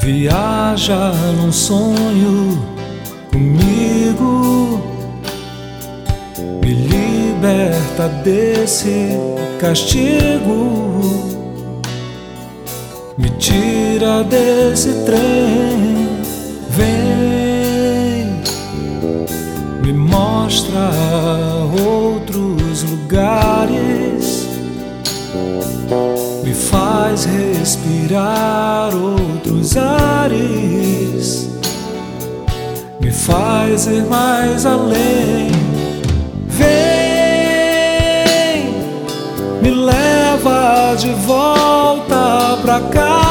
Viaja num sonho comigo, me liberta desse castigo, me tira desse trem. Vem, me mostra outros lugares, me faz respirar outros ares, me faz ir mais além. Vem, me leva de volta pra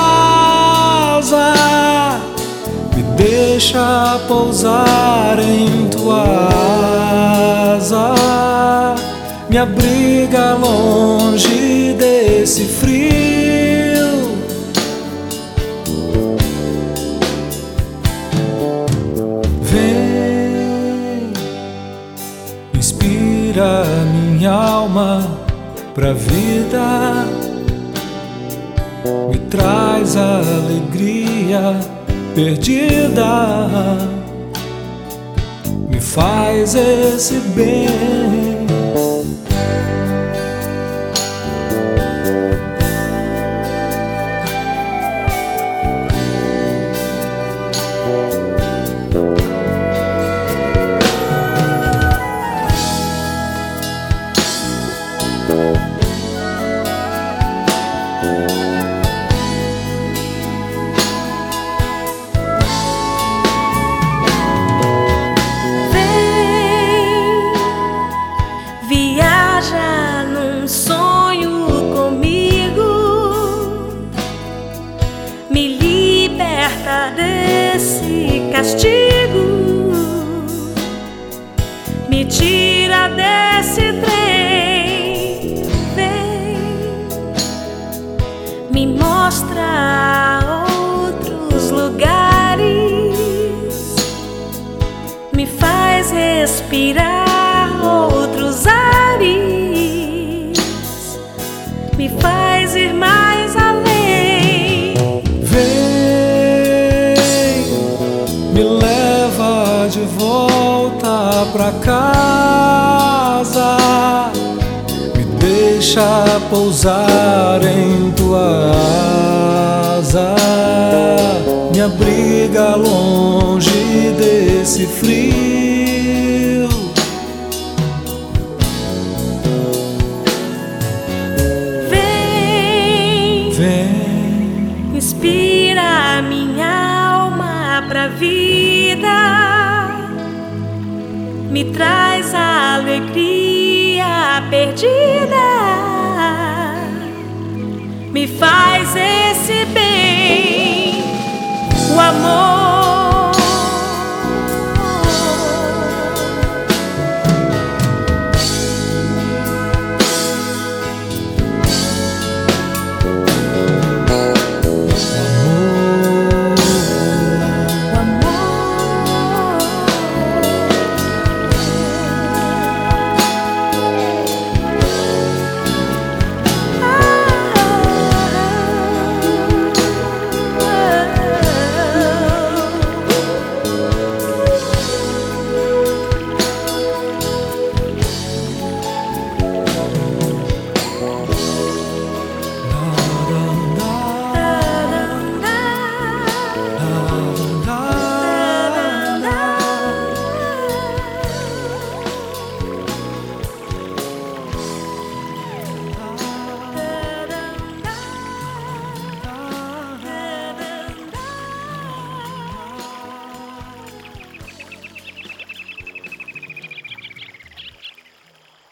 casa, me deixa pousar em tua asa, me abriga longe desse frio. Vem, inspira minha alma pra vida, me traz a alegria perdida, me faz esse bem. Viaja num sonho comigo, me liberta desse castigo, me tira desse trem. Vem, me mostra outros lugares, me faz respirar outros ares, me faz ir mais além. Vem, me leva de volta pra casa, me deixa pousar em tua asa, me abriga longe desse frio. Vem, inspira minha alma pra vida, me traz a alegria perdida, me faz esse bem. O amor